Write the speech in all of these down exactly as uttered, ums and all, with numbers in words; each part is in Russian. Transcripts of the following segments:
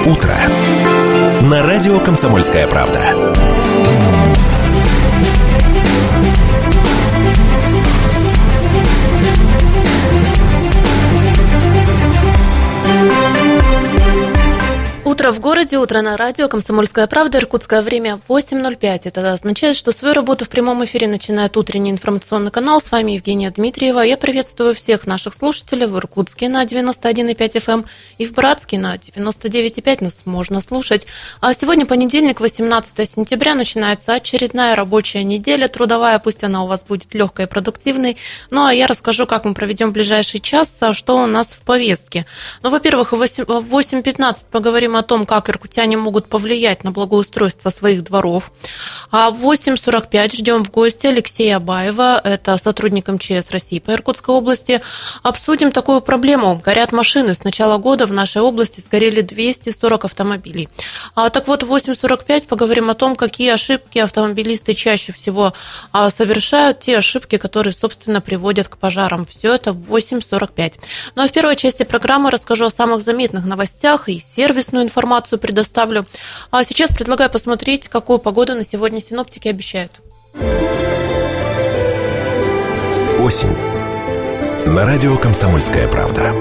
утро» на радио «Комсомольская правда». Утро в городе, утро на радио, «Комсомольская правда», иркутское время восемь ноль пять. Это означает, что свою работу в прямом эфире начинает утренний информационный канал. С вами Евгения Дмитриева. Я приветствую всех наших слушателей в Иркутске на девяносто один и пять эф эм и в Братске на девяносто девять и пять нас можно слушать. А сегодня понедельник, восемнадцатое сентября, начинается очередная рабочая неделя трудовая. Пусть она у вас будет легкой и продуктивной. Ну, а я расскажу, как мы проведем ближайший час, что у нас в повестке. Ну, во-первых, в восемь пятнадцать поговорим о о том, как иркутяне могут повлиять на благоустройство своих дворов. А в восемь сорок пять ждем в гости Алексея Абаева, это сотрудник эм че эс России по Иркутской области. Обсудим такую проблему. Горят машины. С начала года в нашей области сгорели двести сорок автомобилей. А, так вот, в восемь сорок пять поговорим о том, какие ошибки автомобилисты чаще всего а, совершают, те ошибки, которые, собственно, приводят к пожарам. Все это в восемь сорок пять. Ну а в первой части программы расскажу о самых заметных новостях и сервисную информацию. информацию предоставлю. А сейчас предлагаю посмотреть, какую погоду на сегодня синоптики обещают. Осень. На радио «Комсомольская правда».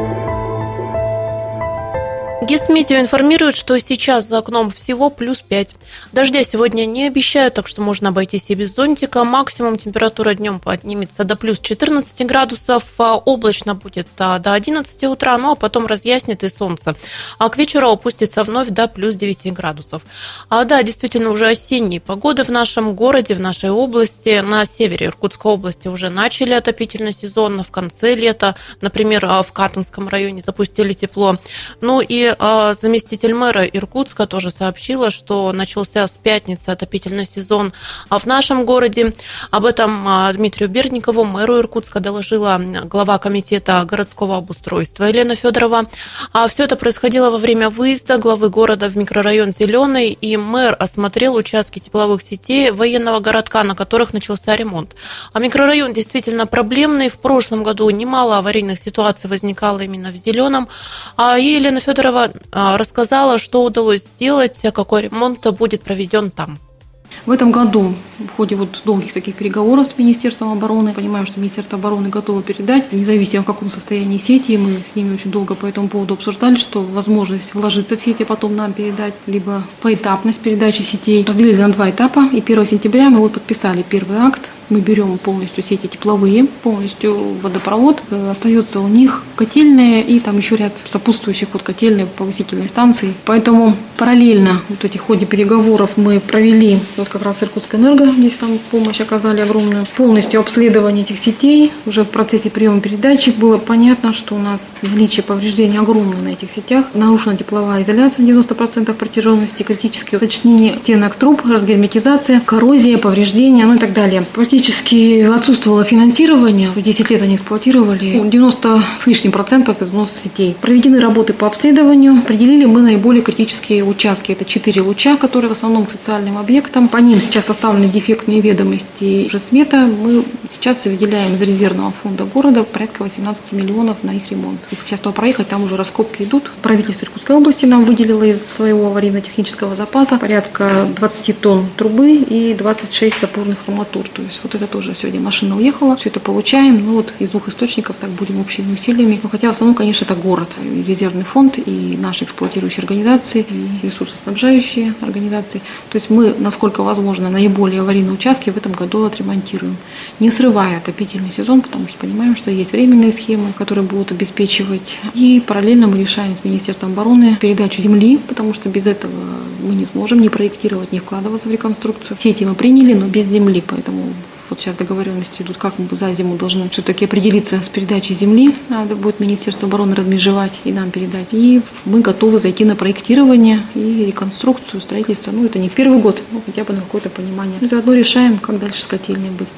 Гисметео информирует, что сейчас за окном всего плюс пять. Дождя сегодня не обещают, так что можно обойтись и без зонтика. Максимум температура днем поднимется до плюс четырнадцать градусов. Облачно будет до одиннадцати утра, ну а потом разъяснит и солнце. А к вечеру опустится вновь до плюс девяти градусов. А да, действительно, уже осенние погоды в нашем городе, в нашей области. На севере Иркутской области уже начали отопительный сезон. В конце лета, например, в Катынском районе запустили тепло. Ну и заместитель мэра Иркутска тоже сообщила, что начался с пятницы отопительный сезон в нашем городе. Об этом Дмитрию Бердникову, мэру Иркутска, доложила глава комитета городского обустройства Елена Федорова. А все это происходило во время выезда главы города в микрорайон Зеленый, и мэр осмотрел участки тепловых сетей военного городка, на которых начался ремонт. А микрорайон действительно проблемный. В прошлом году немало аварийных ситуаций возникало именно в Зеленом. А Елена Федорова рассказала, что удалось сделать, какой ремонт будет проведен там. В этом году в ходе вот долгих таких переговоров с Министерством обороны, понимаем, что Министерство обороны готово передать, независимо в каком состоянии сети, мы с ними очень долго по этому поводу обсуждали, что возможность вложиться в сети, потом нам передать, либо поэтапность передачи сетей. Разделили на два этапа, и первого сентября мы вот подписали первый акт. Мы берем полностью сети тепловые, полностью водопровод. Остается у них котельная и там еще ряд сопутствующих вот котельной повысительной станции. Поэтому параллельно вот эти в ходе переговоров мы провели вот как раз Иркутскэнерго, здесь там помощь оказали огромную. Полностью обследование этих сетей. Уже в процессе приема передачи было понятно, что у нас наличие повреждений огромное на этих сетях. Нарушена тепловая изоляция девяносто процентов протяженности, критические уточнения стенок труб, разгерметизация, коррозия, повреждения, ну и так далее. Практически отсутствовало финансирование, десять лет они эксплуатировали, девяносто с лишним процентов износа сетей. Проведены работы по обследованию, определили мы наиболее критические участки. Это четыре луча, которые в основном к социальным объектам. По ним сейчас составлены дефектные ведомости уже смета. Мы сейчас выделяем из резервного фонда города порядка восемнадцать миллионов на их ремонт. Если сейчас туда проехать, там уже раскопки идут. Правительство Иркутской области нам выделило из своего аварийно-технического запаса порядка двадцать тонн трубы и двадцать шесть опорных арматур. То есть вот это тоже сегодня машина уехала, все это получаем, ну вот из двух источников так будем общими усилиями. Но хотя в основном, конечно, это город, и резервный фонд, и наши эксплуатирующие организации, и ресурсоснабжающие организации. То есть мы, насколько возможно, наиболее аварийные участки в этом году отремонтируем, не срывая отопительный сезон, потому что понимаем, что есть временные схемы, которые будут обеспечивать. И параллельно мы решаем с Министерством обороны передачу земли, потому что без этого мы не сможем ни проектировать, ни вкладываться в реконструкцию. Сети мы приняли, но без земли, поэтому вот сейчас договоренности идут, как мы за зиму должны все-таки определиться с передачей земли. Надо будет Министерство обороны размежевать и нам передать. И мы готовы зайти на проектирование и реконструкцию, строительство. Ну, это не в первый год, но хотя бы на какое-то понимание. И заодно решаем, как дальше с котельной быть.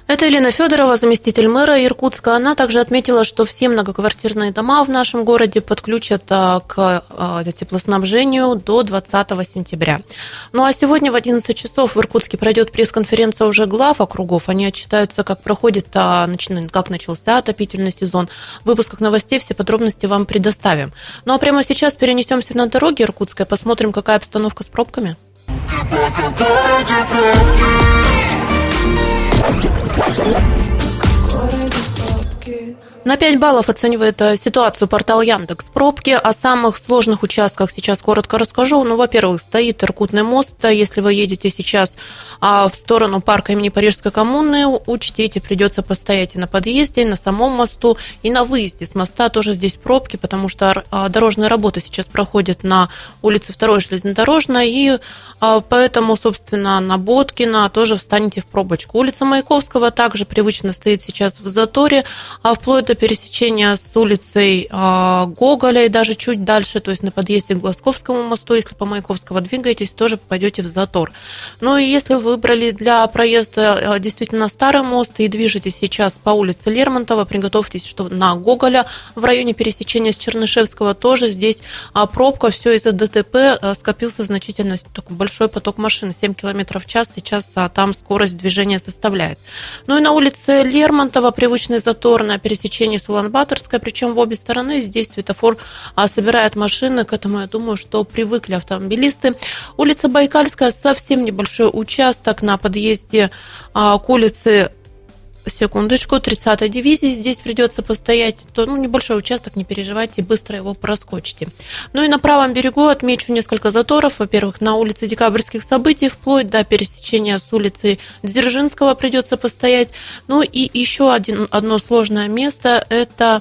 Это Елена Федорова, заместитель мэра Иркутска. Она также отметила, что все многоквартирные дома в нашем городе подключат к теплоснабжению до двадцатого сентября. Ну а сегодня в одиннадцать часов в Иркутске пройдет пресс-конференция уже глав округов. Они отчитаются, как проходит, как начался отопительный сезон. В выпусках новостей все подробности вам предоставим. Ну а прямо сейчас перенесемся на дороги Иркутской, посмотрим, какая обстановка с пробками. На пять баллов оценивает ситуацию портал Яндекс Пробки. О самых сложных участках сейчас коротко расскажу. Ну, во-первых, стоит Иркутный мост. Если вы едете сейчас в сторону парка имени Парижской коммуны, учтите, придется постоять и на подъезде, и на самом мосту, и на выезде с моста тоже здесь пробки, потому что дорожные работы сейчас проходят на улице второй железнодорожной, и поэтому, собственно, на Боткина тоже встанете в пробочку. Улица Маяковского также привычно стоит сейчас в заторе, а вплоть до пересечения с улицей Гоголя и даже чуть дальше, то есть на подъезде к Глазковскому мосту, если по Маяковского двигаетесь, тоже попадете в затор. Ну и если вы выбрали для проезда действительно старый мост и движетесь сейчас по улице Лермонтова, приготовьтесь, что на Гоголя в районе пересечения с Чернышевского тоже здесь пробка, все из-за ДТП, скопился значительно такой большой поток машин, семь километров в час сейчас там скорость движения составляет. Ну и на улице Лермонтова привычный затор на пересечении с Улан-Баторской, причем в обе стороны. Здесь светофор собирает машины, к этому, я думаю, что привыкли автомобилисты. Улица Байкальская, совсем небольшой участок на подъезде к улице, секундочку, тридцатой дивизии. Здесь придется постоять, то, ну, небольшой участок, не переживайте, быстро его проскочите. Ну и на правом берегу отмечу несколько заторов. Во-первых, на улице Декабрьских событий вплоть до пересечения с улицей Дзержинского придется постоять. Ну и еще один, одно сложное место – это...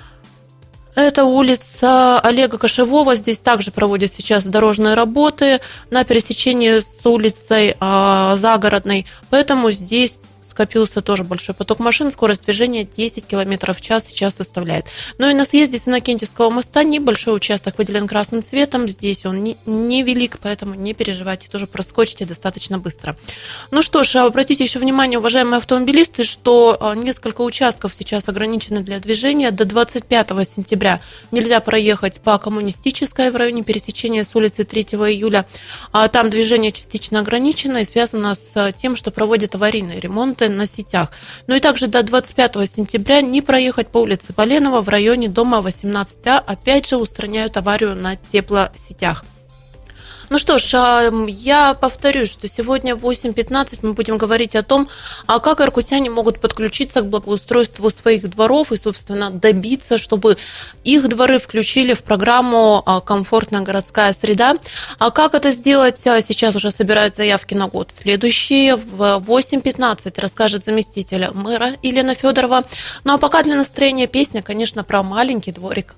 Это улица Олега Кошевого. Здесь также проводят сейчас дорожные работы на пересечении с улицей Загородной. Поэтому здесь скопился тоже большой поток машин, скорость движения десять километров в час сейчас составляет. Ну и на съезде с Иннокентьевского моста небольшой участок выделен красным цветом, здесь он не, не велик, поэтому не переживайте, тоже проскочите достаточно быстро. Ну что ж, обратите еще внимание, уважаемые автомобилисты, что несколько участков сейчас ограничены для движения. До двадцать пятого сентября нельзя проехать по Коммунистической в районе пересечения с улицы третьего июля. Там движение частично ограничено и связано с тем, что проводят аварийные ремонты на сетях. Ну и также до двадцать пятого сентября не проехать по улице Поленова в районе дома восемнадцать А. Опять же устраняют аварию на теплосетях. Ну что ж, я повторюсь, что сегодня в восемь пятнадцать мы будем говорить о том, как иркутяне могут подключиться к благоустройству своих дворов и, собственно, добиться, чтобы их дворы включили в программу «Комфортная городская среда». А как это сделать, сейчас уже собирают заявки на год следующий. В восемь пятнадцать расскажет заместитель мэра Елена Федорова. Ну а пока для настроения песня, конечно, про маленький дворик.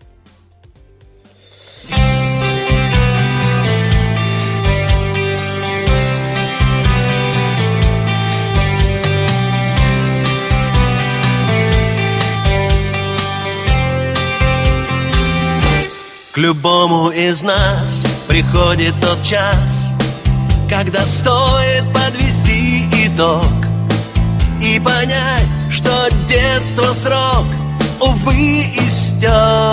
К любому из нас приходит тот час, когда стоит подвести итог и понять, что детство срок, увы, истек.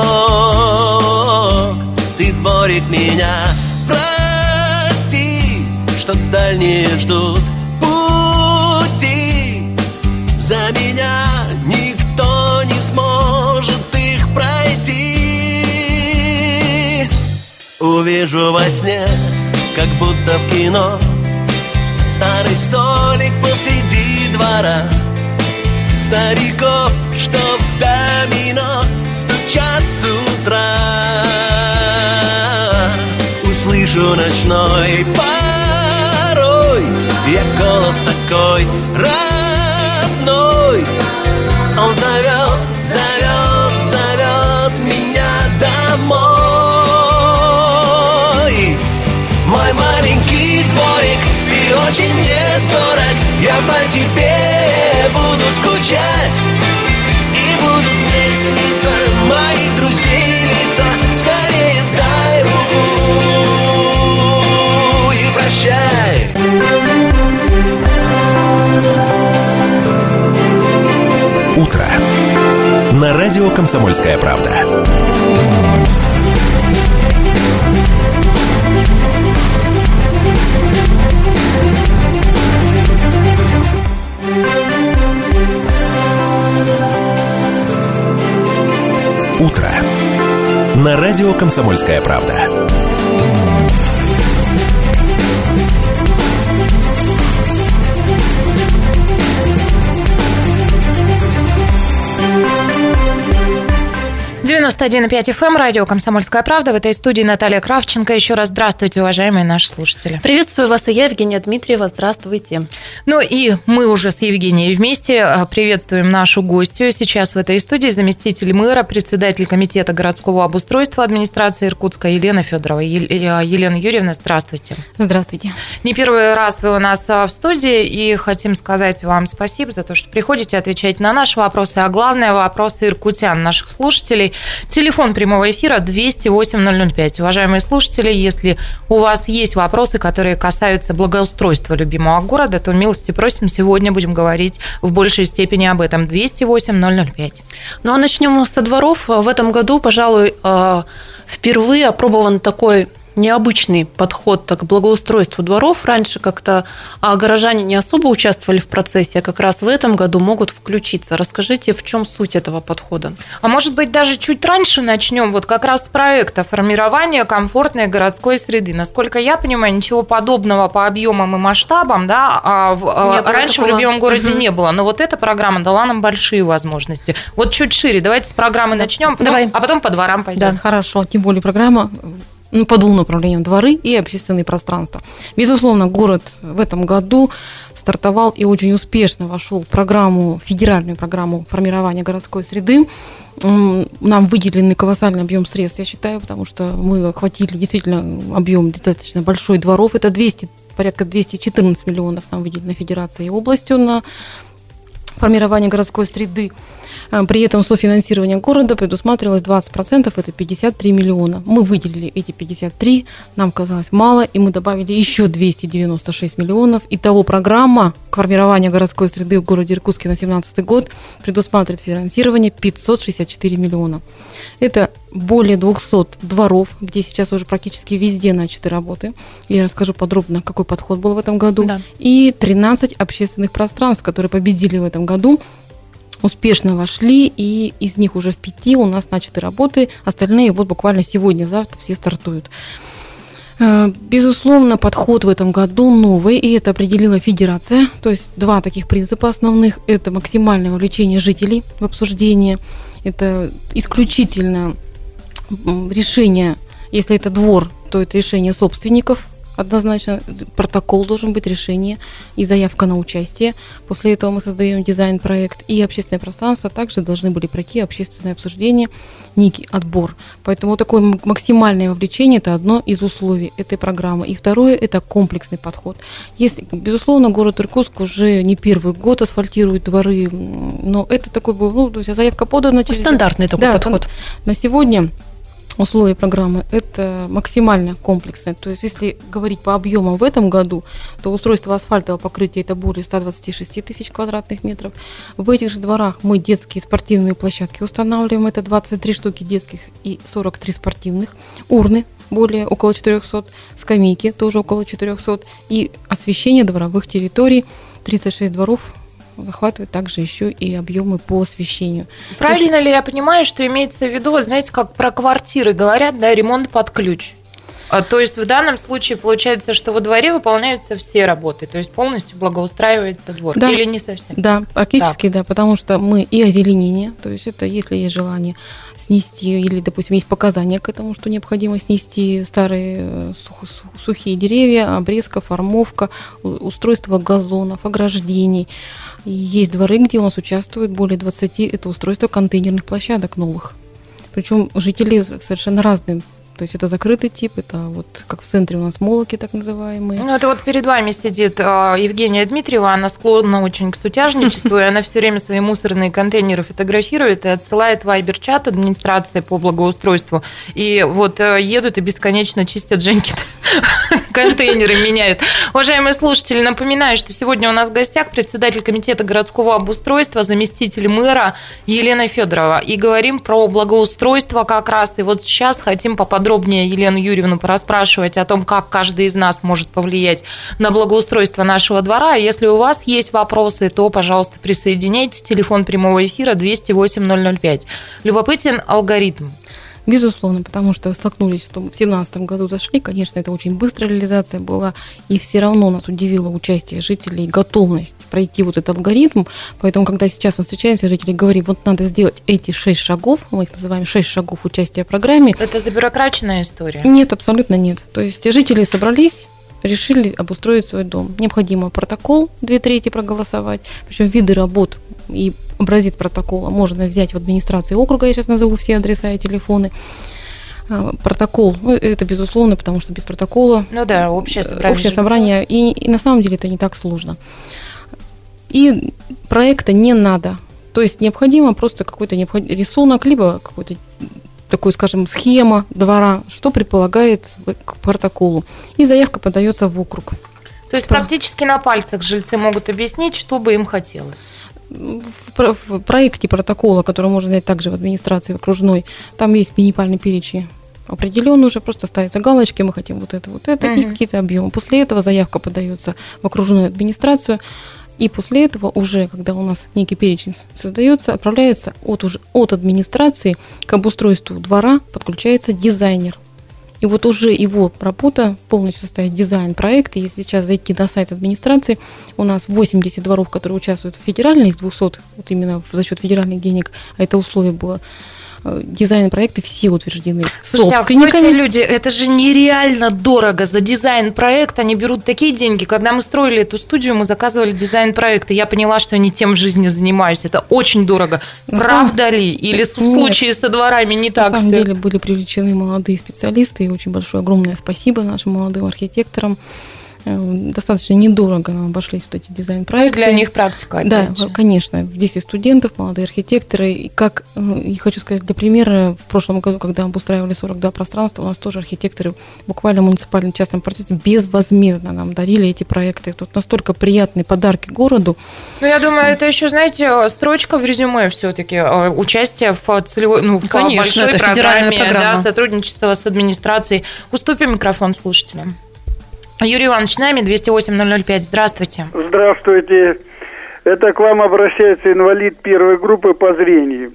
Ты, дворик, меня прости, что дальние ждут пути. За меня никто не сможет их пройти. Увижу во сне, как будто в кино, старый столик посреди двора, стариков, что в домино стучат с утра. Услышу ночной порой я голос такой родной. Он зовет, зовет, зовет меня домой. Мой маленький дворик, ты очень мне дорог. Я по тебе буду скучать, и будут мне сниться моих друзей лица. Скорее дай руку и прощай. радио «Комсомольская правда». Утро на радио «Комсомольская правда». девяносто один и пять эф эм, радио «Комсомольская правда». В этой студии Наталья Кравченко. Еще раз здравствуйте, уважаемые наши слушатели. Приветствую вас и я, Евгения Дмитриева. Здравствуйте. Ну и мы уже с Евгенией вместе приветствуем нашу гостью. Сейчас в этой студии заместитель мэра, председатель комитета городского обустройства администрации Иркутска Елена Федорова. Елена Юрьевна, здравствуйте. Здравствуйте. Не первый раз вы у нас в студии, и хотим сказать вам спасибо за то, что приходите, отвечаете на наши вопросы, а главное, вопросы иркутян, наших слушателей. Телефон прямого эфира двести восемь ноль ноль пять. Уважаемые слушатели, если у вас есть вопросы, которые касаются благоустройства любимого города, то милости просим, сегодня будем говорить в большей степени об этом. двести восемь ноль ноль пять. Ну а начнем со дворов. В этом году, пожалуй, впервые опробован такой необычный подход к благоустройству дворов. Раньше как-то горожане не особо участвовали в процессе, а как раз в этом году могут включиться. Расскажите, в чем суть этого подхода? А может быть, даже чуть раньше начнем, вот как раз с проекта формирования комфортной городской среды. Насколько я понимаю, ничего подобного по объемам и масштабам, да, а в, раньше такого в любимом городе угу. не было. Но вот эта программа дала нам большие возможности. Вот чуть шире. Давайте с программы да. начнем, потом, Давай. а потом по дворам пойдем. Да, хорошо. Тем более программа ну, по двум направлениям: дворы и общественные пространства. Безусловно, город в этом году стартовал и очень успешно вошел в программу, федеральную программу формирования городской среды. Нам выделенный колоссальный объем средств, я считаю, потому что мы охватили действительно объем достаточно большой дворов. Это двести, порядка двести четырнадцать миллионов нам выделено Федерацией и областью на формирование городской среды. При этом софинансирование города предусматривалось двадцать процентов, это пятьдесят три миллиона. Мы выделили эти пятьдесят три, нам казалось мало, и мы добавили еще двести девяносто шесть миллионов. Итого программа формирования городской среды в городе Иркутске на две тысячи семнадцатый год предусматривает финансирование пятьсот шестьдесят четыре миллиона. Это более двести дворов, где сейчас уже практически везде начаты работы. Я расскажу подробно, какой подход был в этом году. Да. И тринадцать общественных пространств, которые победили в этом году, успешно вошли, и из них уже в пяти у нас начаты работы, остальные вот буквально сегодня-завтра все стартуют. Безусловно, подход в этом году новый, и это определила Федерация, то есть два таких принципа основных: это максимальное вовлечение жителей в обсуждение, это исключительно решение, если это двор, то это решение собственников. Однозначно протокол должен быть, решение и заявка на участие. После этого мы создаем дизайн-проект, и общественное пространство также должны были пройти общественное обсуждение, некий отбор. Поэтому такое максимальное вовлечение – это одно из условий этой программы. И второе – это комплексный подход. Если, безусловно, город Иркутск уже не первый год асфальтирует дворы, но это такой был, ну, то есть заявка подана через... Стандартный такой да, подход. На сегодня условия программы – это максимально комплексное. То есть, если говорить по объемам в этом году, то устройство асфальтового покрытия – это более ста двадцати шести тысяч квадратных метров. В этих же дворах мы детские спортивные площадки устанавливаем. Это двадцать три штуки детских и сорок три спортивных. Урны более около четырехсот, скамейки тоже около четырехсот. И освещение дворовых территорий – тридцать шесть дворов. Захватывает также еще и объемы по освещению. Правильно есть... ли я понимаю, что имеется в виду, знаете, как про квартиры говорят, да, ремонт под ключ? То есть в данном случае получается, что во дворе выполняются все работы, то есть полностью благоустраивается двор, да. Или не совсем? Да, практически, так. да, потому что мы и озеленение, то есть это если есть желание снести, или, допустим, есть показания к этому, что необходимо снести старые сух, сухие деревья, обрезка, формовка, устройство газонов, ограждений. И есть дворы, где у нас участвует более двадцати, это устройство контейнерных площадок новых. Причем жители совершенно разные. То есть это закрытый тип, это вот как в центре у нас молоки так называемые. Ну, это вот перед вами сидит Евгения Дмитриева, она склонна очень к сутяжничеству, и она все время свои мусорные контейнеры фотографирует и отсылает в вайбер-чат администрации по благоустройству. И вот едут и бесконечно чистят Женькины контейнеры меняют. Уважаемые слушатели, напоминаю, что сегодня у нас в гостях председатель комитета городского обустройства, заместитель мэра Елена Федорова. И говорим про благоустройство как раз. И вот сейчас хотим поподробнее Елену Юрьевну порасспрашивать о том, как каждый из нас может повлиять на благоустройство нашего двора. Если у вас есть вопросы, то, пожалуйста, присоединяйтесь. Телефон прямого эфира двести восемь ноль ноль пять. Любопытен алгоритм? Безусловно, потому что столкнулись, что в две тысячи семнадцатом году зашли, конечно, это очень быстрая реализация была, и все равно нас удивило участие жителей, готовность пройти вот этот алгоритм. Поэтому, когда сейчас мы встречаемся, жители говорят, вот надо сделать эти шесть шагов, мы их называем шесть шагов участия в программе. Это забюрократичная история? Нет, абсолютно нет. То есть жители собрались, решили обустроить свой дом. Необходимо протокол, две трети проголосовать, причем виды работ и образец протокола можно взять в администрации округа, я сейчас назову все адреса и телефоны. Протокол, ну, это безусловно, потому что без протокола... Ну да, общее собрание. Общее собрание, и, и на самом деле это не так сложно. И проекта не надо. То есть необходимо просто какой-то необход... рисунок, либо какой-то такой, скажем, схема двора, что предполагает к протоколу. И заявка подается в округ. То есть практически на пальцах жильцы могут объяснить, что бы им хотелось. В, в проекте протокола, который можно взять также в администрации в окружной, там есть минимальный перечень определенный, уже просто ставятся галочки, мы хотим вот это, вот это, uh-huh. и какие-то объемы. После этого заявка подается в окружную администрацию, и после этого уже, когда у нас некий перечень создается, отправляется от, уже, от администрации к обустройству двора, подключается дизайнер. И вот уже его работа полностью составить дизайн проекта. Если сейчас зайти на сайт администрации, у нас восемьдесят дворов, которые участвуют в федеральной, из двухсот, вот именно за счет федеральных денег, а это условие было, дизайн проекты все утверждены. Слушайте, а кто эти люди? Это же нереально дорого. За дизайн проекта они берут такие деньги. Когда мы строили эту студию, мы заказывали дизайн проекта. Я поняла, что я не тем в жизни занимаюсь. Это очень дорого. На Правда самом... ли? Или в случае со дворами не так все? На самом деле были привлечены молодые специалисты. И очень большое, огромное спасибо нашим молодым архитекторам. Достаточно недорого нам обошлись вот эти дизайн-проекты. Для них практика. Да, же. Конечно. десять студентов, молодые архитекторы. И как, и хочу сказать, для примера, в прошлом году, когда мы обустраивали сорок два пространства, у нас тоже архитекторы буквально в муниципальном частном процессе безвозмездно нам дарили эти проекты. Тут настолько приятные подарки городу. Ну, я думаю, это еще, знаете, строчка в резюме все-таки. Участие в целевой, ну, в Конечно, большой это программе, программа. Да, сотрудничество с администрацией. Уступим микрофон слушателям. Юрий Иванович, с нами, двести восемь ноль ноль пять. Здравствуйте. Здравствуйте. Это к вам обращается инвалид первой группы по зрению.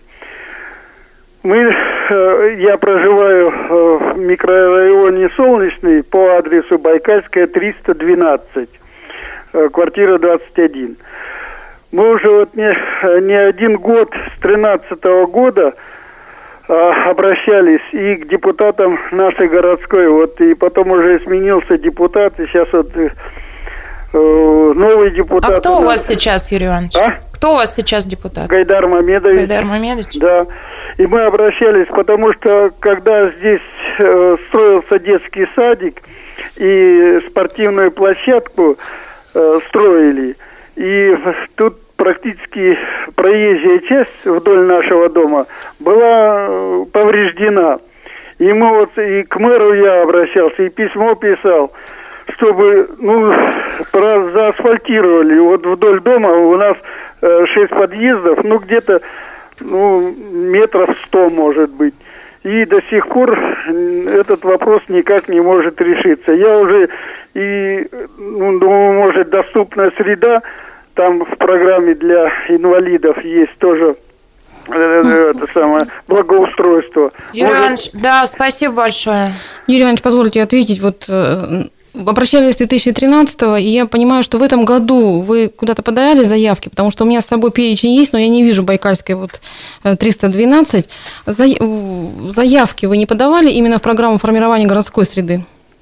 Мы, я проживаю в микрорайоне Солнечный по адресу Байкальская, триста двенадцать, квартира двадцать один. Мы уже вот не, не один год, с тринадцатого года, обращались и к депутатам нашей городской, вот, и потом уже сменился депутат, и сейчас вот э, новый депутат. А кто у, у вас сейчас, Юрий Иванович? А? Кто у вас сейчас депутат? Гайдар Мамедович. Гайдар Мамедович? Да. И мы обращались, потому что когда здесь э, строился детский садик и спортивную площадку э, строили, и тут практически проезжая часть вдоль нашего дома была повреждена. И мы вот и к мэру я обращался, и письмо писал, чтобы, ну, заасфальтировали. Вот вдоль дома у нас шесть подъездов, ну, где-то, ну, метров сто, может быть. И до сих пор этот вопрос никак не может решиться. Я уже и, ну, думаю, может, доступная среда. Там в программе для инвалидов есть тоже это самое благоустройство. Юрий Может... Иванович, да, спасибо большое. Юрий Иванович, позвольте ответить. Вот обращались с две тысячи тринадцатого, и я понимаю, что в этом году вы куда-то подали заявки, потому что у меня с собой перечень есть, но я не вижу Байкальской вот триста двенадцать. Заявки вы не подавали именно в программу формирования городской среды?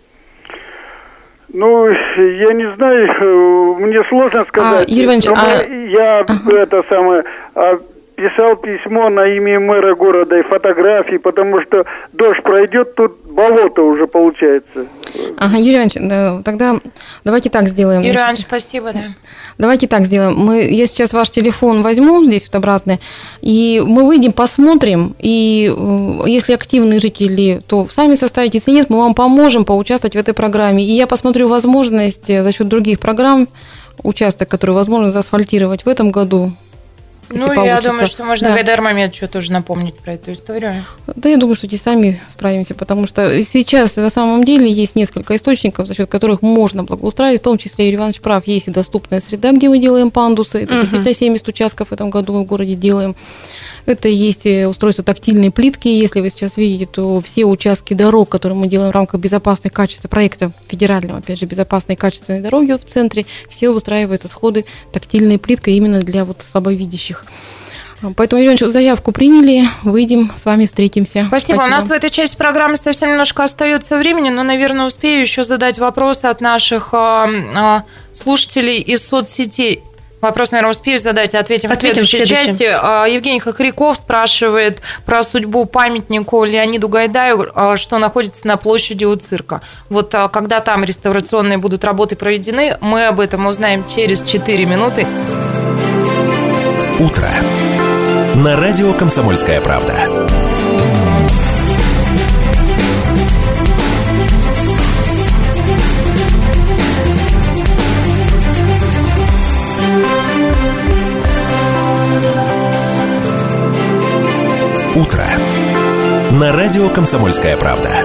Ну, я не знаю, мне сложно сказать. А, Юрий Иванович, а... мы, я ага. это самое, а, писал письмо на имя мэра города и фотографии, потому что дождь пройдет, тут болото уже получается. Ага, Юрий Иванович, да, тогда давайте так сделаем. Юрий Иванович, спасибо, да. Давайте так сделаем. Мы, я сейчас ваш телефон возьму здесь вот обратно, и мы выйдем, посмотрим, и если активные жители, то сами составите, если нет, мы вам поможем поучаствовать в этой программе. И я посмотрю возможность за счет других программ, участок, который возможно заасфальтировать в этом году. Ну, получится. Я думаю, что можно да. Гайдар Мамедовичу что тоже напомнить про эту историю. Да, я думаю, что здесь сами справимся, потому что сейчас на самом деле есть несколько источников, за счет которых можно благоустраивать, в том числе, Юрий Иванович прав, есть и доступная среда, где мы делаем пандусы, это uh-huh. действительно семьдесят участков в этом году мы в городе делаем. Это есть устройство тактильной плитки, если вы сейчас видите, то все участки дорог, которые мы делаем в рамках безопасной качества проекта федерального, опять же, безопасной качественной дороги в центре, все устраиваются сходы тактильной плиткой именно для вот слабовидящих. Поэтому, Юрий Иванович, заявку приняли, выйдем, с вами встретимся. Спасибо. Спасибо. У нас в этой части программы совсем немножко остается времени, но, наверное, успею еще задать вопросы от наших слушателей из соцсетей. Вопрос, наверное, успею задать, ответим, ответим в следующей части. Евгений Хохряков спрашивает про судьбу памятнику Леониду Гайдаю, что находится на площади у цирка. Вот когда там реставрационные будут работы проведены, мы об этом узнаем через четыре минуты. Утро. На радио «Комсомольская правда». Утро. На радио «Комсомольская правда».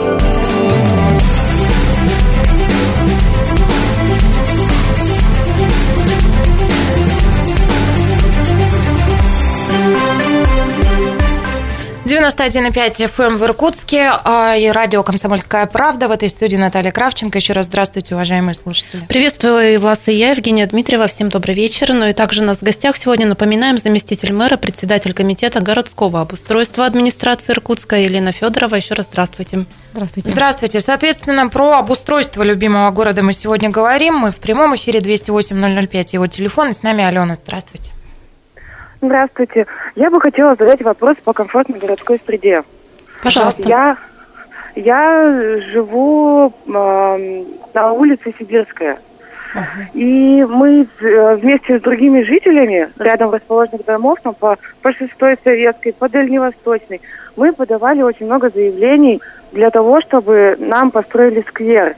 девяносто один и пять эф эм в Иркутске и радио «Комсомольская правда». В этой студии Наталья Кравченко. Еще раз здравствуйте, уважаемые слушатели. Приветствую вас и я, Евгения Дмитриева. Всем добрый вечер. Ну и также у нас в гостях сегодня, напоминаем, заместитель мэра, председатель комитета городского обустройства администрации Иркутска Елена Федорова. Еще раз здравствуйте. Здравствуйте. Здравствуйте. Соответственно, про обустройство любимого города мы сегодня говорим. Мы в прямом эфире двести восемь ноль ноль пять, его телефон. И с нами Алена. Здравствуйте. Здравствуйте. Я бы хотела задать вопрос по комфортной городской среде. Пожалуйста. Я, я живу э, на улице Сибирская. Uh-huh. И мы вместе с другими жителями рядом расположенных домов, там, по, по шестой Советской, по Дальневосточной, мы подавали очень много заявлений для того, чтобы нам построили сквер.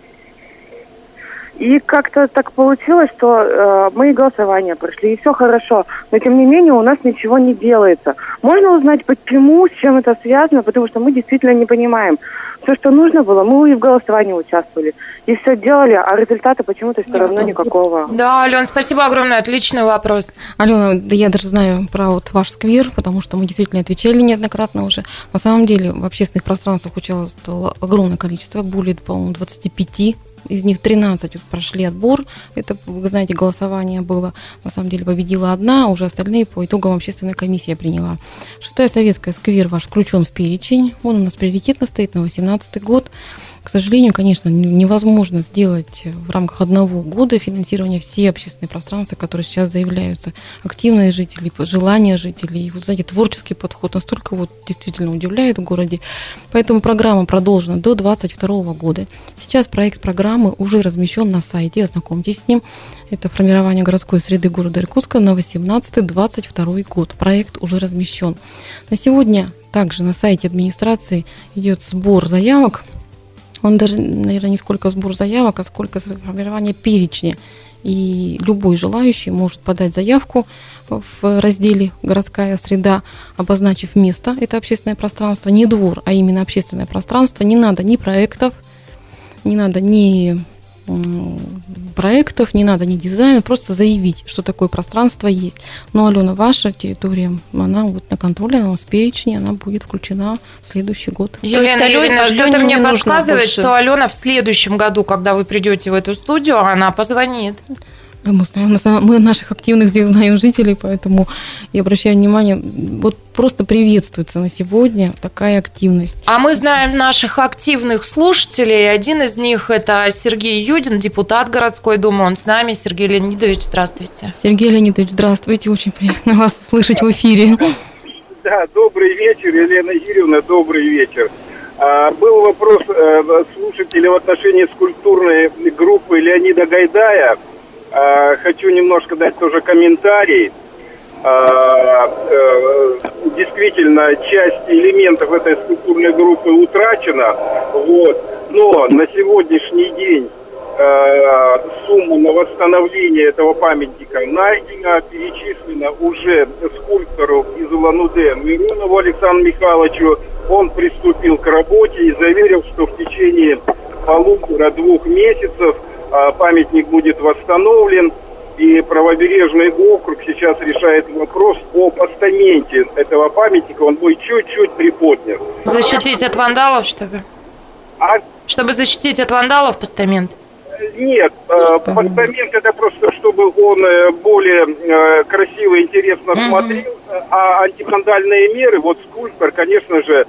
И как-то так получилось, что э, мы голосования прошли, и все хорошо. Но, тем не менее, у нас ничего не делается. Можно узнать, почему, с чем это связано, потому что мы действительно не понимаем. Все, что нужно было, мы и в голосовании участвовали. И все делали, а результата почему-то все равно никакого. Да, Алена, спасибо огромное, отличный вопрос. Алена, да я даже знаю про вот ваш сквер, потому что мы действительно отвечали неоднократно уже. На самом деле в общественных пространствах участвовало огромное количество, более, по-моему, двадцать пять. Из них тринадцать вот прошли отбор. Это, вы знаете, голосование было. На самом деле победила одна, уже остальные по итогам общественная комиссия приняла. Шестая Советская, сквер ваш включен в перечень. Он у нас приоритетно стоит на восемнадцатый год. К сожалению, конечно, невозможно сделать в рамках одного года финансирования все общественные пространства, которые сейчас заявляются. Активные жители, желания жителей. И вот, знаете, творческий подход настолько вот действительно удивляет в городе. Поэтому программа продолжена до двадцать второго года. Сейчас проект программы уже размещен на сайте, ознакомьтесь с ним. Это формирование городской среды города Иркутска на восемнадцатый двадцать второй год. Проект уже размещен. На сегодня также на сайте администрации идет сбор заявок. Он даже, наверное, не сколько сбор заявок, а сколько формирование перечня. И любой желающий может подать заявку в разделе «Городская среда», обозначив место, это общественное пространство, не двор, а именно общественное пространство. Не надо ни проектов, не надо ни проектов, не надо ни дизайна, просто заявить, что такое пространство есть. Но, Алена, ваша территория, она вот на контроле, она у нас в перечне, она будет включена в следующий год. Елена Юрьевна, что-то мне подсказывает, что Алена в следующем году, когда вы придете в эту студию, она позвонит. Мы знаем, мы наших активных здесь знаем жителей, поэтому я обращаю внимание, вот просто приветствуется на сегодня такая активность. А мы знаем наших активных слушателей. Один из них – это Сергей Юдин, депутат городской думы. Он с нами. Сергей Леонидович, здравствуйте. Сергей Леонидович, здравствуйте. Очень приятно вас слышать в эфире. Да, добрый вечер, Елена Юрьевна, добрый вечер. А, был вопрос а, слушателя в отношении скульптурной группы Леонида Гайдая. А, хочу немножко дать тоже комментарий. А, а, действительно, часть элементов этой скульптурной группы утрачена. Вот. Но на сегодняшний день а, сумму на восстановление этого памятника найдена, перечислена уже скульптору из Улан-Удэ Миронову Александру Михайловичу. Он приступил к работе и заверил, что в течение полутора-двух месяцев памятник будет восстановлен, и правобережный округ сейчас решает вопрос о постаменте этого памятника. Он будет чуть-чуть приподнят. Защитить от вандалов, чтобы? А? Чтобы защитить от вандалов постамент? Нет, постамент это просто, чтобы он более красиво и интересно uh-huh. смотрел, а антивандальные меры, вот скульптор, конечно же,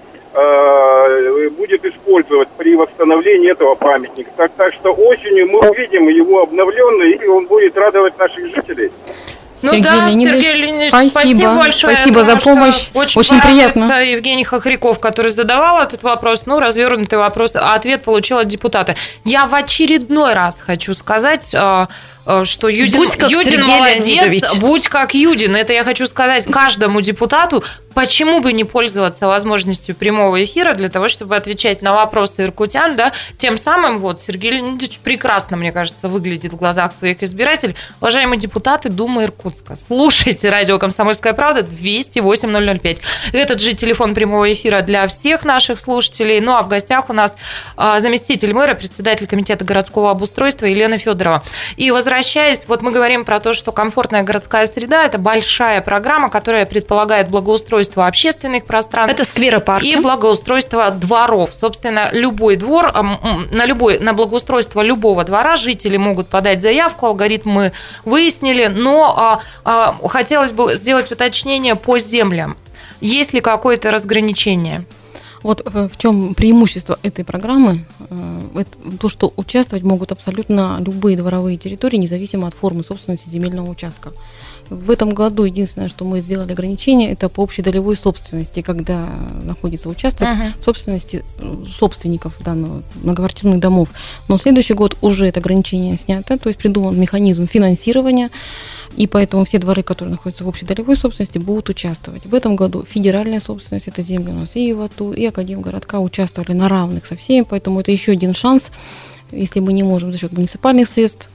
будет использовать при восстановлении этого памятника. Так, так что осенью мы увидим его обновленный, и он будет радовать наших жителей. Ну Сергей да, Леонидович, Сергей Леонидович, спасибо, спасибо большое. Спасибо за помощь. Очень, очень приятно. Евгений Хохряков, который задавал этот вопрос, ну, развернутый вопрос, а ответ получил от депутата. Я в очередной раз хочу сказать, что Юдин, будь как Юдин Сергей молодец, Леонидович. Будь как Юдин. Это я хочу сказать каждому депутату, почему бы не пользоваться возможностью прямого эфира для того, чтобы отвечать на вопросы иркутян, да, тем самым вот Сергей Леонидович прекрасно, мне кажется, выглядит в глазах своих избирателей. Уважаемые депутаты Думы Иркутска, слушайте радио «Комсомольская правда» двести восемь ноль ноль пять. Этот же телефон прямого эфира для всех наших слушателей. Ну, а в гостях у нас заместитель мэра, председатель комитета городского обустройства Елена Федорова. И возвращаясь, вот мы говорим про то, что комфортная городская среда – это большая программа, которая предполагает благоустройство общественных пространств. Это скверы, парки. И благоустройство дворов. Собственно, любой двор, на, любой, на благоустройство любого двора жители могут подать заявку, алгоритм мы выяснили, но а, а, хотелось бы сделать уточнение по землям. Есть ли какое-то разграничение? Вот в чем преимущество этой программы, это то, что участвовать могут абсолютно любые дворовые территории, независимо от формы собственности земельного участка. В этом году единственное, что мы сделали ограничение, это по общедолевой собственности, когда находится участок uh-huh. в собственности собственников данного многоквартирных домов. Но следующий год уже это ограничение снято, то есть придуман механизм финансирования, и поэтому все дворы, которые находятся в общедолевой собственности, будут участвовать. В этом году федеральная собственность, это земли у нас и ИВАТУ, и Академгородка участвовали на равных со всеми, поэтому это еще один шанс, если мы не можем за счет муниципальных средств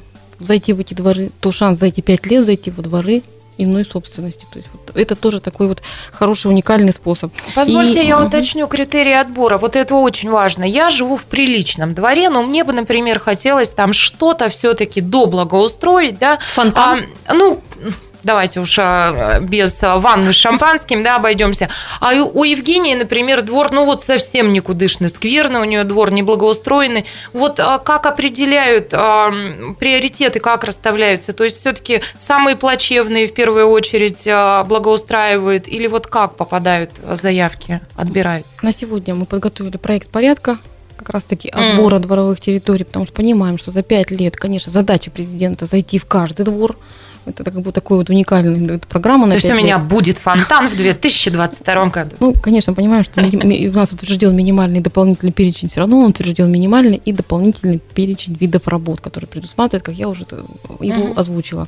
зайти в эти дворы, то шанс за эти пять лет зайти во дворы иной собственности. То есть вот это тоже такой вот хороший, уникальный способ. Позвольте, и... я уточню критерии отбора. Вот это очень важно. Я живу в приличном дворе, но мне бы, например, хотелось там что-то все-таки доблагоустроить, да? Фонтан? А, ну... Давайте уж без ванны с шампанским, да, обойдемся. А у Евгении, например, двор, ну вот совсем никудышный, скверный у нее двор, неблагоустроенный. Вот как определяют приоритеты, как расставляются? То есть все-таки самые плачевные в первую очередь благоустраивают или вот как попадают заявки, отбирают? На сегодня мы подготовили проект порядка как раз-таки отбора mm. дворовых территорий, потому что понимаем, что за пять лет, конечно, задача президента зайти в каждый двор. Это как бы такой вот уникальная программа. То есть у меня лет. будет фонтан в две тысячи двадцать втором году. Ну, конечно, понимаем, что у нас утвержден минимальный он перечень, все равно он утвержден минимальный и дополнительный перечень видов работ, который предусматривает, как я уже его uh-huh. озвучила.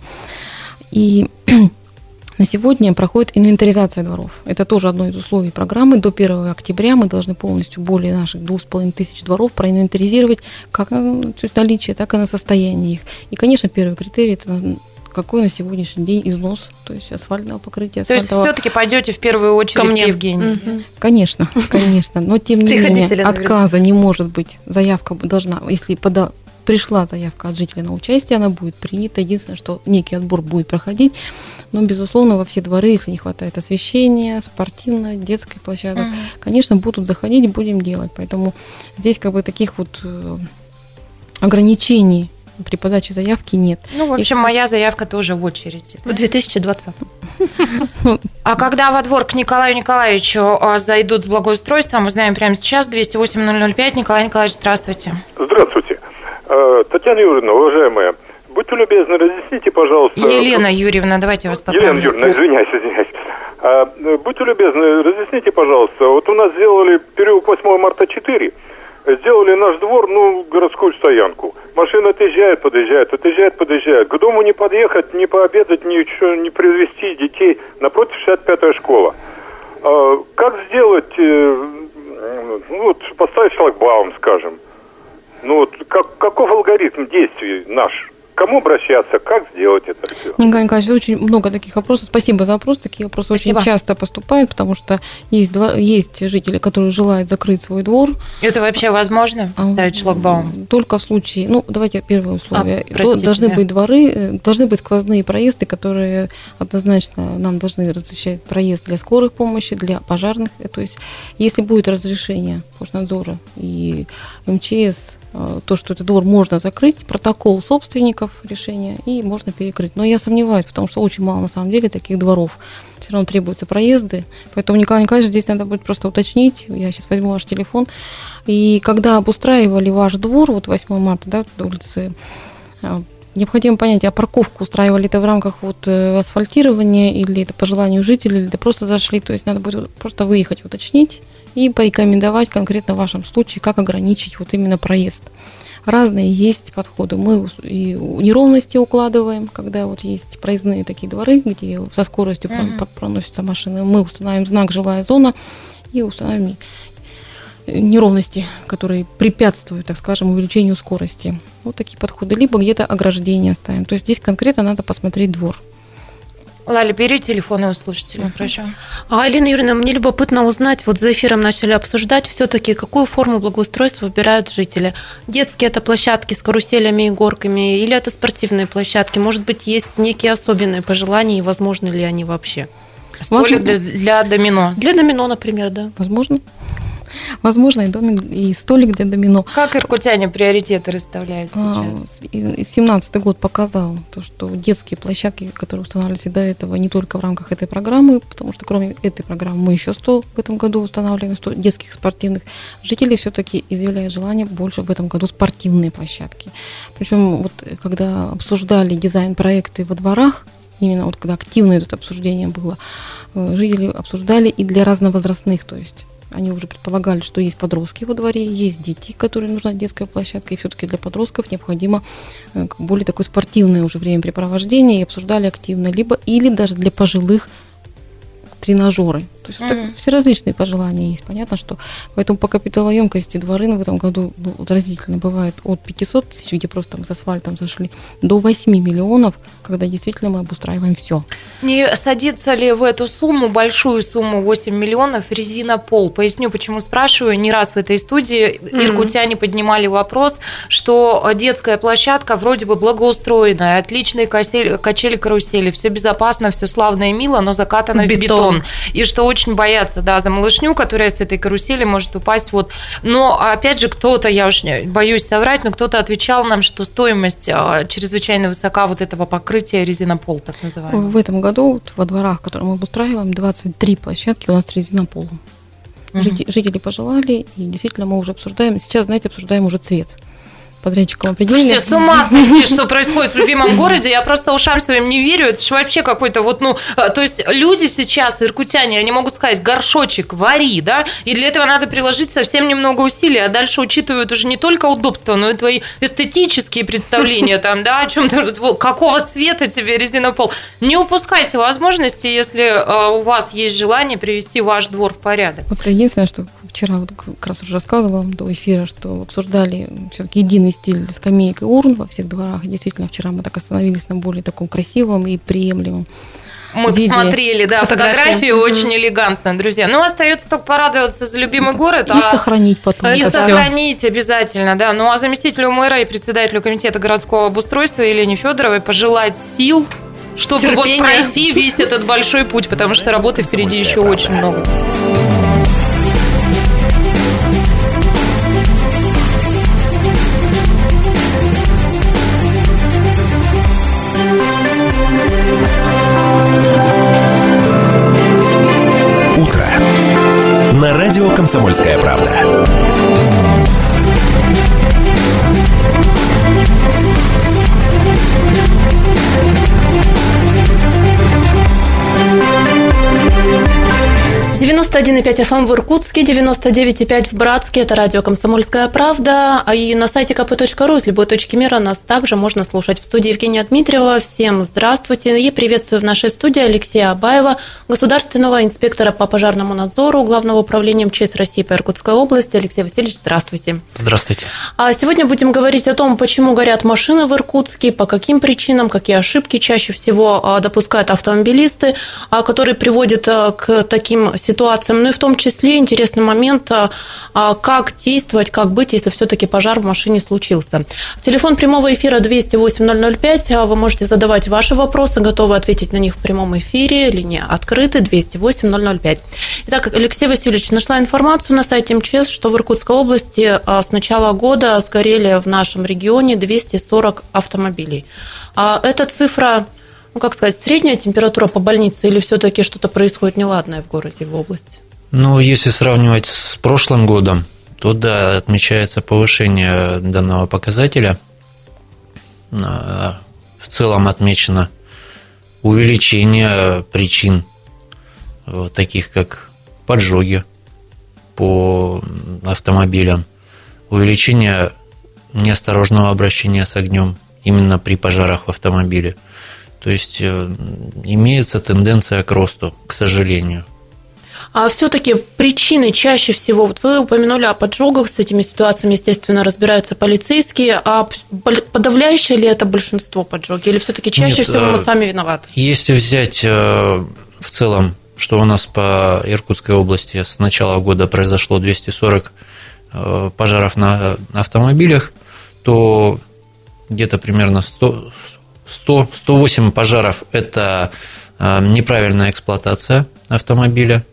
И на сегодня проходит инвентаризация дворов. Это тоже одно из условий программы. До первого октября мы должны полностью более наших двух с половиной тысяч дворов проинвентаризировать как на наличие, так и на состояние их. И, конечно, первый критерий – это какой на сегодняшний день износ, то есть асфальтного покрытия. То есть все-таки пойдете в первую очередь к Евгению? Угу. Конечно, конечно. Но тем не менее отказа не может быть. Заявка должна, если пода, пришла заявка от жителя на участие, она будет принята. Единственное, что некий отбор будет проходить. Но, безусловно, во все дворы, если не хватает освещения, спортивной, детской площадок, угу. конечно, будут заходить, будем делать. Поэтому здесь как бы таких вот ограничений при подаче заявки нет. Ну, в общем, и... моя заявка тоже в очереди. В две тысячи двадцатом. А когда во двор к Николаю Николаевичу зайдут с благоустройством, узнаем прямо сейчас. двести восемь ноль ноль пять. Николай Николаевич, здравствуйте. Здравствуйте. Татьяна Юрьевна, уважаемая, будьте любезны, разъясните, пожалуйста... Елена Юрьевна, давайте вас поправим. Елена Юрьевна, извиняюсь, извиняюсь. А, будьте любезны, разъясните, пожалуйста, вот у нас сделали переулок восьмого марта четыре, сделали наш двор, ну, городскую стоянку. Машина отъезжает, подъезжает, отъезжает, подъезжает. К дому не подъехать, не пообедать, ничего, не привезти детей. Напротив шестьдесят пятая школа. А, как сделать, ну, вот, поставить шлагбаум, скажем? Ну, вот, как, каков алгоритм действий наш? К кому обращаться, как сделать это все? Николай Николаевич, очень много таких вопросов. Спасибо за вопрос. Такие вопросы Спасибо. Очень часто поступают, потому что есть, два, есть жители, которые желают закрыть свой двор. Это вообще возможно, ставить шлагбаум? Только в случае, ну, давайте первое условие. А, простите, должны да. быть дворы, должны быть сквозные проезды, которые однозначно нам должны разрешать проезд для скорой помощи, для пожарных. То есть, если будет разрешение Пожнадзора и эм че эс, то, что этот двор можно закрыть, протокол собственников решения, и можно перекрыть. Но я сомневаюсь, потому что очень мало на самом деле таких дворов. Все равно требуются проезды. Поэтому, Николай Николаевич, здесь надо будет просто уточнить. Я сейчас возьму ваш телефон. И когда обустраивали ваш двор, вот восьмого марта, да, улицы, необходимо понять, а парковку устраивали это в рамках вот асфальтирования, или это по желанию жителей, или это просто зашли. То есть надо будет просто выехать, уточнить и порекомендовать конкретно в вашем случае, как ограничить вот именно проезд. Разные есть подходы. Мы и неровности укладываем, когда вот есть проездные такие дворы, где со скоростью uh-huh. проносятся машины. Мы устанавливаем знак «Жилая зона» и устанавливаем неровности, которые препятствуют, так скажем, увеличению скорости. Вот такие подходы. Либо где-то ограждение ставим. То есть здесь конкретно надо посмотреть двор. Лаля, бери телефоны у слушателей, uh-huh. прошу. А, Елена Юрьевна, мне любопытно узнать, вот за эфиром начали обсуждать все-таки, какую форму благоустройства выбирают жители. Детские это площадки с каруселями и горками, или это спортивные площадки? Может быть, есть некие особенные пожелания, и возможны ли они вообще? Столик для, для домино. Для домино, например, да. Возможно. Возможно, и, домик, и столик для домино. Как иркутяне приоритеты расставляют сейчас? две тысячи семнадцатый год показал, то, что детские площадки, которые устанавливались до этого, не только в рамках этой программы, потому что кроме этой программы мы еще сто в этом году устанавливаем, сто детских спортивных. Жители все-таки изъявляют желание больше в этом году спортивные площадки. Причем вот когда обсуждали дизайн-проекты во дворах, именно вот когда активно это обсуждение было, жители обсуждали и для разновозрастных, то есть они уже предполагали, что есть подростки во дворе, есть дети, которым нужна детская площадка, и все-таки для подростков необходимо более такое спортивное уже времяпрепровождение, и обсуждали активно, либо или даже для пожилых тренажеры. То есть mm-hmm. вот все различные пожелания есть. Понятно, что поэтому по капиталоемкости дворы в этом году ну, разительно бывает от пятисот тысяч, где просто мы с асфальтом зашли, до восьми миллионов, когда действительно мы обустраиваем все. Не садится ли в эту сумму, большую сумму восемь миллионов, резинопол? Поясню, почему спрашиваю. Не раз в этой студии mm-hmm. иркутяне поднимали вопрос, что детская площадка вроде бы благоустроенная, отличные качели-карусели, все безопасно, все славно и мило, но закатано бетон. в бетон. И что очень боятся, да, за малышню, которая с этой карусели может упасть. Вот. Но, опять же, кто-то, я уж боюсь соврать, но кто-то отвечал нам, что стоимость чрезвычайно высока вот этого покрытия резинопол, так называемого. В этом году вот, во дворах, которые мы обустраиваем, двадцать три площадки у нас резинополом. Угу. Жители пожелали, и действительно мы уже обсуждаем. Сейчас, знаете, обсуждаем уже цвет. Подрядчиком определили. Слушайте, с ума сойти, что происходит в любимом городе. Я просто ушам своим не верю. Это же вообще какой-то вот, ну, то есть люди сейчас, иркутяне, они могут сказать, горшочек вари, да, и для этого надо приложить совсем немного усилий, а дальше учитывают уже не только удобство, но и твои эстетические представления там, да, о чем-то, какого цвета тебе резинопол. Не упускайте возможности, если у вас есть желание привести ваш двор в порядок. Вот единственное, что вчера вот как раз уже рассказывала до эфира, что обсуждали все-таки единый стиль скамеек и урн во всех дворах. И действительно, вчера мы так остановились на более таком красивом и приемлемом. Мы виде. посмотрели, да, фотографию mm-hmm. очень элегантно, друзья. Ну, остается только порадоваться за любимый город. И а... сохранить потом. И сохранить все. Обязательно, да. Ну, а заместителю мэра и председателю комитета городского обустройства Елене Федоровой пожелать сил, чтобы Терпения. вот пройти весь этот большой путь, потому что работы впереди еще правда. очень много. «Комсомольская правда». девяносто один и пять эф эм в Иркутске, девяносто девять и пять в Братске. Это радио «Комсомольская правда». И на сайте ка пэ точка ру из любой точки мира нас также можно слушать. В студии Евгения Дмитриева. Всем здравствуйте. И приветствую в нашей студии Алексея Абаева, государственного инспектора по пожарному надзору Главного управления эм че эс России по Иркутской области. Алексей Васильевич, здравствуйте. Здравствуйте. А сегодня будем говорить о том, почему горят машины в Иркутске, по каким причинам, какие ошибки чаще всего допускают автомобилисты, которые приводят к таким ситуациям. ситуациям, ну и в том числе интересный момент, как действовать, как быть, если все-таки пожар в машине случился. Телефон прямого эфира двести восемь ноль ноль пять, вы можете задавать ваши вопросы, готовы ответить на них в прямом эфире, линия открыта, двести восемь ноль ноль пять. Итак, Алексей Васильевич, нашла информацию на сайте эм че эс, что в Иркутской области с начала года сгорели в нашем регионе двести сорок автомобилей. Эта цифра... Ну, как сказать, средняя температура по больнице или все-таки что-то происходит неладное в городе, в области? Ну, если сравнивать с прошлым годом, то да, отмечается повышение данного показателя. В целом отмечено увеличение причин, таких как поджоги по автомобилям, увеличение неосторожного обращения с огнем именно при пожарах в автомобиле. То есть имеется тенденция к росту, к сожалению. А все-таки причины чаще всего, вот вы упомянули о поджогах, с этими ситуациями, естественно, разбираются полицейские, а подавляющее ли это большинство поджоги, или все-таки чаще Нет, всего мы сами виноваты? Если взять в целом, что у нас по Иркутской области с начала года произошло двести сорок пожаров на автомобилях, то где-то примерно сто сто - сто восемь пожаров – это неправильная эксплуатация автомобиля,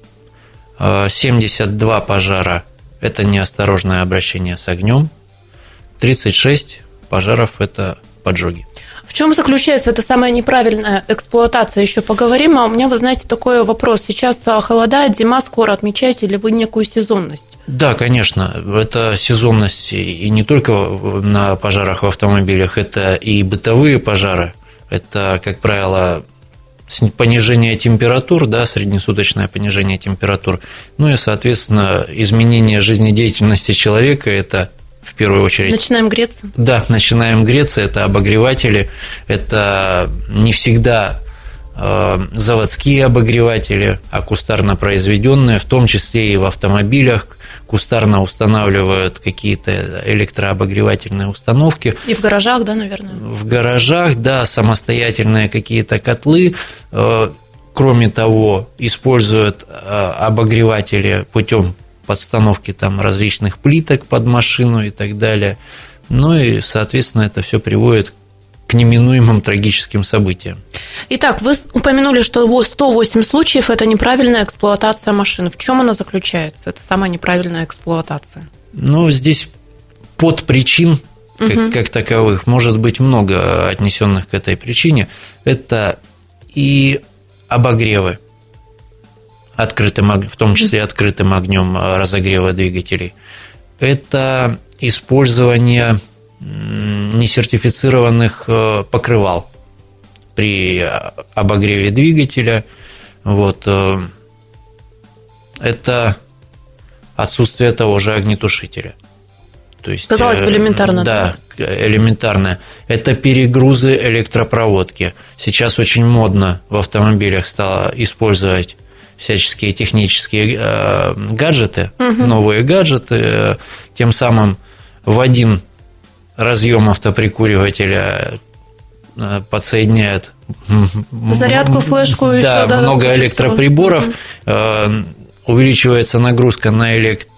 семьдесят два пожара – это неосторожное обращение с огнем, тридцать шесть пожаров – это поджоги. В чем заключается эта самая неправильная эксплуатация? Еще поговорим. А у меня, вы знаете, такой вопрос. Сейчас холодает, зима скоро. Отмечаете ли вы некую сезонность? Да, конечно. Это сезонность и не только на пожарах в автомобилях, это и бытовые пожары. Это, как правило, понижение температур, да, среднесуточное понижение температур. Ну и, соответственно, изменение жизнедеятельности человека – это в первую очередь. Начинаем греться? Да, начинаем греться. Это обогреватели, это не всегда э, заводские обогреватели, а кустарно произведенные, в том числе и в автомобилях. Кустарно устанавливают какие-то электрообогревательные установки. И в гаражах, да, наверное? В гаражах, да, самостоятельные какие-то котлы. Э, кроме того, используют э, обогреватели путем подстановки там различных плиток под машину и так далее. Ну и, соответственно, это все приводит к неминуемым трагическим событиям. Итак, вы упомянули, что сто восемь случаев – это неправильная эксплуатация машин. В чем она заключается? Это самая неправильная эксплуатация. Ну, здесь подпричин, как, угу. как таковых, может быть много отнесенных к этой причине. Это и обогревы, открытым, в том числе открытым огнем разогрева двигателей. Это использование несертифицированных покрывал при обогреве двигателя. Вот. Это отсутствие того же огнетушителя. То есть, казалось бы, элементарно. Да, элементарно. Это перегрузы электропроводки. Сейчас очень модно в автомобилях стало использовать всяческие технические э, гаджеты, угу. новые гаджеты, э, тем самым в один разъем автоприкуривателя э, подсоединяют зарядку, флешку, да, еще, да, много электроприборов, угу. э, увеличивается нагрузка на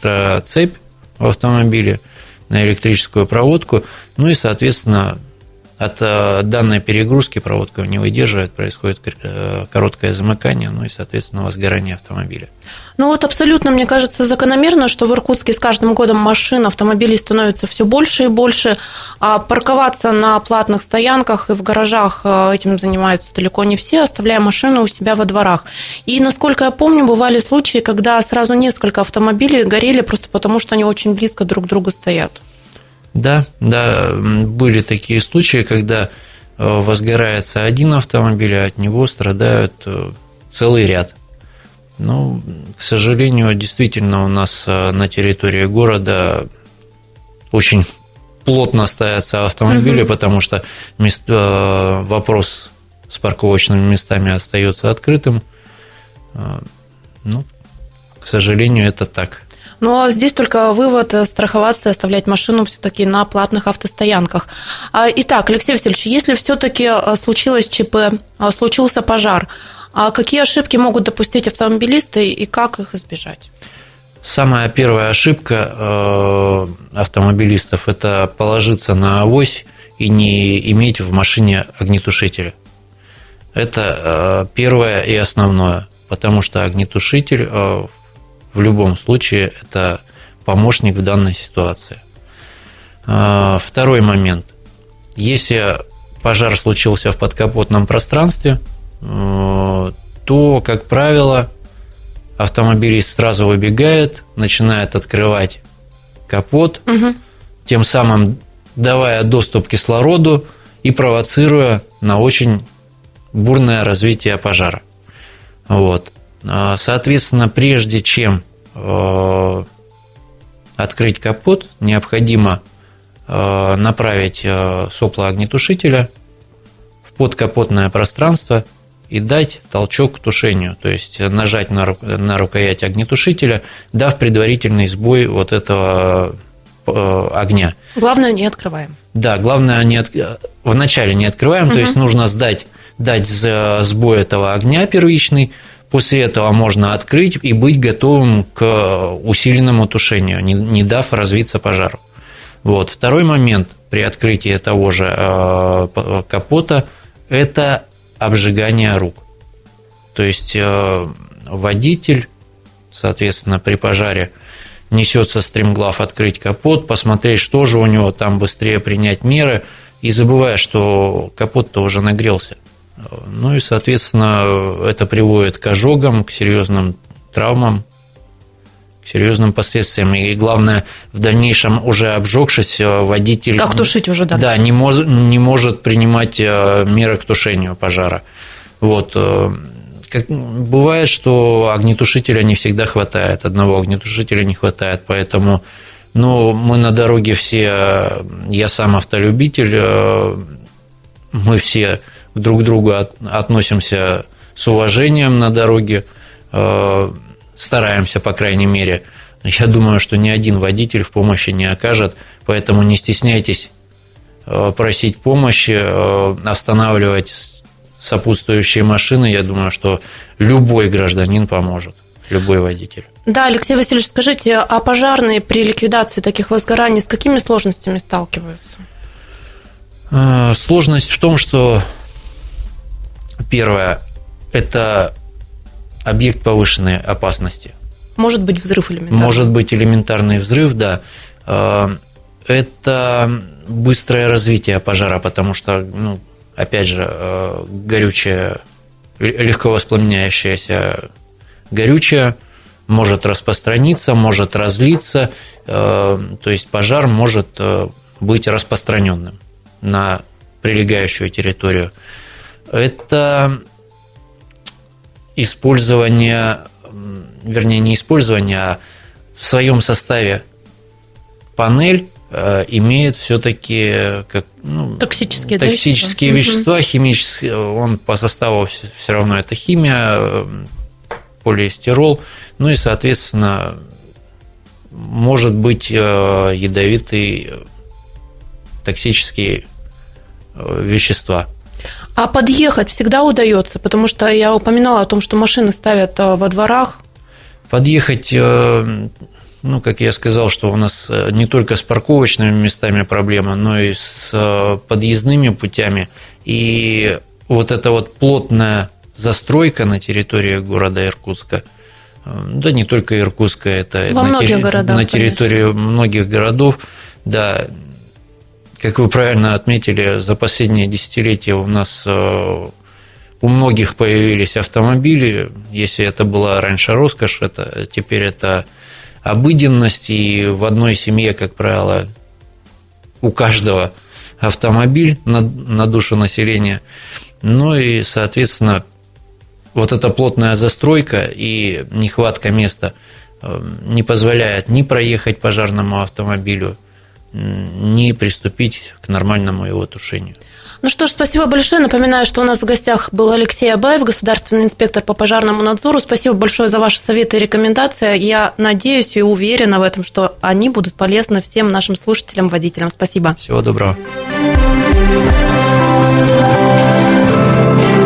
электроцепь в автомобиле, на электрическую проводку, ну и, соответственно, от данной перегрузки проводка не выдерживает, происходит короткое замыкание, ну и, соответственно, возгорание автомобиля. Ну вот абсолютно, мне кажется, закономерно, что в Иркутске с каждым годом машин, автомобилей становится все больше и больше, а парковаться на платных стоянках и в гаражах этим занимаются далеко не все, оставляя машины у себя во дворах. И, насколько я помню, бывали случаи, когда сразу несколько автомобилей горели просто потому, что они очень близко друг к другу стоят. Да, да, были такие случаи, когда возгорается один автомобиль, а от него страдают целый ряд. Ну, к сожалению, действительно у нас на территории города очень плотно стоятся автомобили, угу. потому что мест, вопрос с парковочными местами остается открытым. Ну, к сожалению, это так. Ну, а здесь только вывод страховаться и оставлять машину все-таки на платных автостоянках. Итак, Алексей Васильевич, если все-таки случилось ЧП, случился пожар, а какие ошибки могут допустить автомобилисты и как их избежать? Самая первая ошибка автомобилистов – это положиться на авось и не иметь в машине огнетушителя. Это первое и основное, потому что огнетушитель в любом случае это помощник в данной ситуации. Второй момент. Если пожар случился в подкапотном пространстве, то, как правило, автомобилист сразу выбегает, начинает открывать капот, угу. тем самым давая доступ к кислороду и провоцируя на очень бурное развитие пожара. Вот. Соответственно, прежде чем открыть капот, необходимо направить сопло огнетушителя в подкапотное пространство и дать толчок к тушению, то есть нажать на рукоять огнетушителя, дав предварительный сбой вот этого огня. Главное, не открываем. Да, главное, не от... вначале не открываем, угу. то есть нужно сдать, дать сбой этого огня первичный. После этого можно открыть и быть готовым к усиленному тушению, не дав развиться пожару. Вот. Второй момент при открытии того же капота – это обжигание рук. То есть водитель, соответственно, при пожаре несется стремглав открыть капот, посмотреть, что же у него там, быстрее принять меры, и забывая, что капот-то уже нагрелся. Ну и, соответственно, это приводит к ожогам, к серьезным травмам, к серьезным последствиям. И главное, в дальнейшем, уже обжегшись, водитель... Как тушить уже дальше? Да, не, мож, не может принимать меры к тушению пожара. Вот. Как, бывает, что огнетушителя не всегда хватает, одного огнетушителя не хватает, поэтому ну, мы на дороге все, я сам автолюбитель, мы все... друг к другу относимся с уважением на дороге, стараемся, по крайней мере. Я думаю, что ни один водитель в помощи не окажет, поэтому не стесняйтесь просить помощи, останавливать сопутствующие машины. Я думаю, что любой гражданин поможет, любой водитель. Да, Алексей Васильевич, скажите, а пожарные при ликвидации таких возгораний с какими сложностями сталкиваются? Сложность в том, что первое – это объект повышенной опасности. Может быть взрыв элементарный. Может быть элементарный взрыв, да. Это быстрое развитие пожара, потому что, ну, опять же, горючее, легко воспламеняющееся горючее может распространиться, может разлиться, то есть пожар может быть распространенным на прилегающую территорию. Это использование, вернее, не использование, а в своем составе панель имеет все-таки как, ну, токсические, токсические да, вещества, угу. химические, он по составу все равно это химия, полиэстерол, ну и, соответственно, может быть ядовитый токсические вещества. А подъехать всегда удается, потому что я упоминала о том, что машины ставят во дворах. Подъехать, ну, как я сказал, что у нас не только с парковочными местами проблема, но и с подъездными путями. И вот эта вот плотная застройка на территории города Иркутска, да не только Иркутска, это Во на, многих терри... городах, на территории конечно. многих городов, да. Как вы правильно отметили, за последние десятилетия у нас у многих появились автомобили. Если это была раньше роскошь, это теперь это обыденность, и в одной семье, как правило, у каждого автомобиль на, на душу населения. Ну и, соответственно, вот эта плотная застройка и нехватка места не позволяет ни проехать пожарному автомобилю, ни приступить к нормальному его тушению. Ну что ж, спасибо большое. Напоминаю, что у нас в гостях был Алексей Абаев, государственный инспектор по пожарному надзору. Спасибо большое за ваши советы и рекомендации. Я надеюсь и уверена в этом, что они будут полезны всем нашим слушателям, водителям. Спасибо. Всего доброго.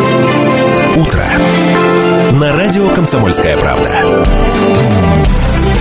Утро. На радио «Комсомольская правда».